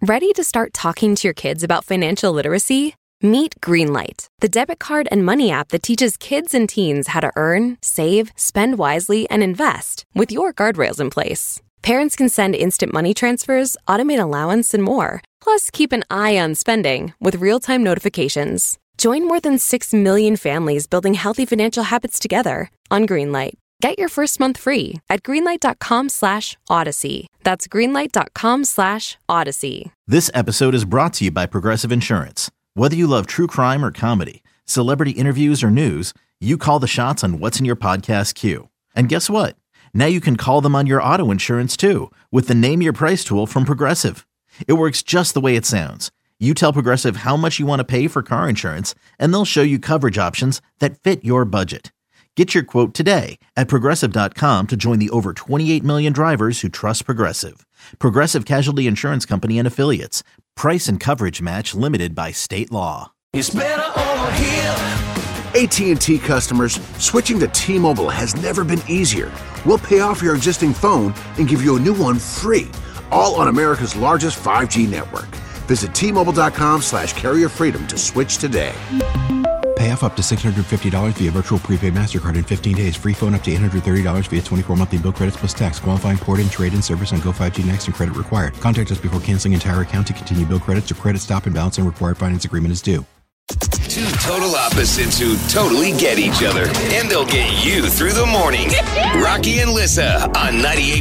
Ready to start talking to your kids about financial literacy? Meet Greenlight, the debit card and money app that teaches kids and teens how to earn, save, spend wisely, and invest with your guardrails in place. Parents can send instant money transfers, automate allowance, and more. Plus, keep an eye on spending with real-time notifications. Join more than 6 million families building healthy financial habits together on Greenlight. Get your first month free at greenlight.com/Odyssey. That's greenlight.com/Odyssey. This episode is brought to you by Progressive Insurance. Whether you love true crime or comedy, celebrity interviews or news, you call the shots on what's in your podcast queue. And guess what? Now you can call them on your auto insurance too with the Name Your Price tool from Progressive. It works just the way it sounds. You tell Progressive how much you want to pay for car insurance, and they'll show you coverage options that fit your budget. Get your quote today at Progressive.com to join the over 28 million drivers who trust Progressive. Progressive Casualty Insurance Company and Affiliates. Price and coverage match limited by state law. It's better over here. AT&T customers, switching to T-Mobile has never been easier. We'll pay off your existing phone and give you a new one free, all on America's largest 5G network. Visit T-Mobile.com/Carrier Freedom to switch today. Pay off up to $650 via virtual prepaid MasterCard in 15 days. Free phone up to $830 via 24 monthly bill credits plus tax. Qualifying port-in, trade-in service on Go 5G Next and credit required. Contact us before canceling entire account to continue bill credits or credit stop and balance and required finance agreement is due. Two total opposites who totally get each other. And they'll get you through the morning. Rocky and Lissa on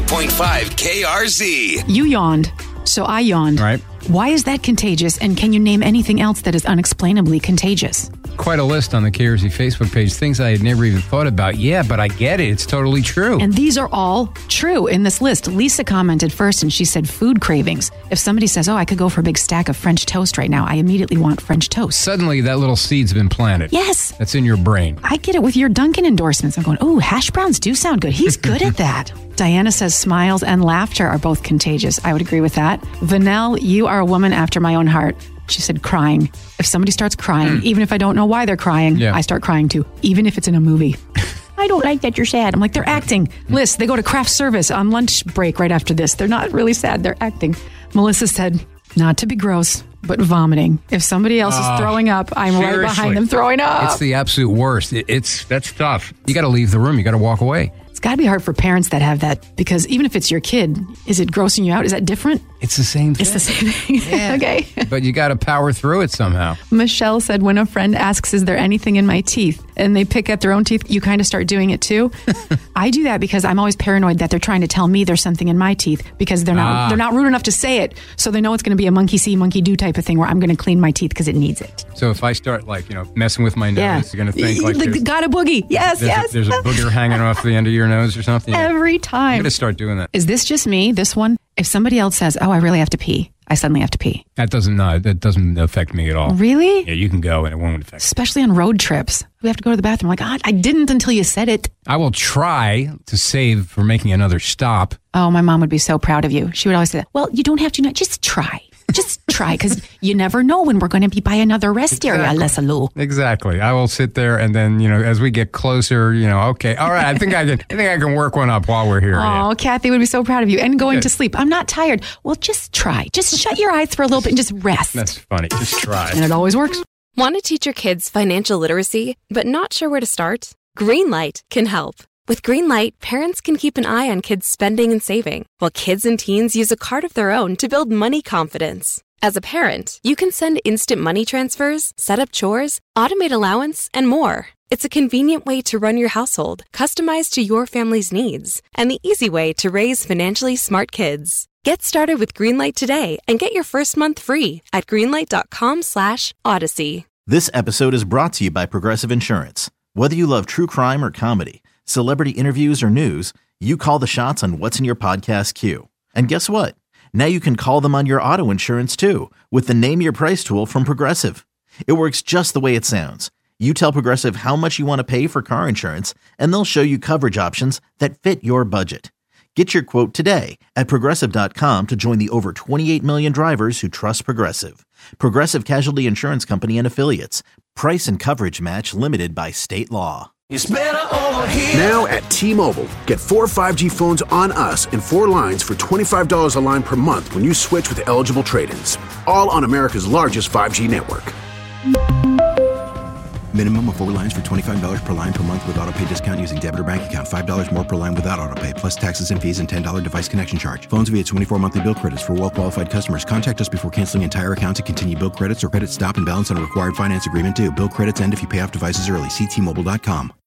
98.5 KRZ. You yawned, so I yawned. Right. Why is that contagious? And can you name anything else that is unexplainably contagious? Quite a list on the KRZ Facebook page. Things I had never even thought about. Yeah, but I get it. It's totally true. And these are all true in this list. Lisa commented first and she said food cravings. If somebody says, oh, I could go for a big stack of French toast right now, I immediately want French toast. Suddenly that little seed's been planted. Yes. That's in your brain. I get it with your Dunkin' endorsements. I'm going, oh, hash browns do sound good. He's good at that. Diana says smiles and laughter are both contagious. I would agree with that. Vanelle, you are a woman after my own heart. She said crying. If somebody starts crying, even if I don't know why they're crying, I start crying too, even if it's in a movie. I don't like that you're sad. I'm like, they're acting. Liz, they go to craft service on lunch break right after this. They're not really sad. They're acting. Melissa said, not to be gross, but vomiting. If somebody else is throwing up, I'm right behind them throwing up. It's the absolute worst. That's tough. You got to leave the room. You got to walk away. It's got to be hard for parents that have that, because even if it's your kid, is it grossing you out? Is that different? It's the same thing. It's the same thing. Yeah. Okay. But you got to power through it somehow. Michelle said, when a friend asks, is there anything in my teeth? And they pick at their own teeth, you kind of start doing it too. I do that because I'm always paranoid that they're trying to tell me there's something in my teeth because they're not rude enough to say it. So they know it's going to be a monkey see, monkey do type of thing where I'm going to clean my teeth because it needs it. So if I start messing with my nose, you're going to think like got a boogie. Yes. There's a booger hanging off the end of your nose or something. Every time. I'm going to start doing that. Is this just me, this one? If somebody else says, oh, I really have to pee, I suddenly have to pee. That doesn't affect me at all. Really? Yeah, you can go and it won't affect me. Especially on road trips. We have to go to the bathroom. I'm like, God, I didn't until you said it. I will try to save for making another stop. Oh, my mom would be so proud of you. She would always say, well, you don't have to, just try. Just try, because you never know when we're going to be by another rest area, Lessa Lou. Exactly. I will sit there and then, as we get closer, okay, all right, I think I can work one up while we're here. Oh, yeah. Kathy would be so proud of you. And going to sleep. I'm not tired. Well, just try. Just shut your eyes for a little bit and just rest. That's funny. Just try. And it always works. Want to teach your kids financial literacy, but not sure where to start? Greenlight can help. With Greenlight, parents can keep an eye on kids' spending and saving, while kids and teens use a card of their own to build money confidence. As a parent, you can send instant money transfers, set up chores, automate allowance, and more. It's a convenient way to run your household, customized to your family's needs, and the easy way to raise financially smart kids. Get started with Greenlight today and get your first month free at greenlight.com/Odyssey. This episode is brought to you by Progressive Insurance. Whether you love true crime or comedy, celebrity interviews or news, you call the shots on what's in your podcast queue. And guess what? Now you can call them on your auto insurance too with the Name Your Price tool from Progressive. It works just the way it sounds. You tell Progressive how much you want to pay for car insurance, and they'll show you coverage options that fit your budget. Get your quote today at Progressive.com to join the over 28 million drivers who trust Progressive. Progressive Casualty Insurance Company and Affiliates. Price and coverage match limited by state law. It's better over here. Now at T-Mobile, get 4 5G phones on us and 4 lines for $25 a line per month when you switch with eligible trade-ins. All on America's largest 5G network. Minimum of 4 lines for $25 per line per month with autopay discount using debit or bank account. $5 more per line without autopay, plus taxes and fees and $10 device connection charge. Phones via 24 monthly bill credits for well-qualified customers. Contact us before canceling entire account to continue bill credits or credit stop and balance on required finance agreement due. Bill credits end if you pay off devices early. See T-Mobile.com.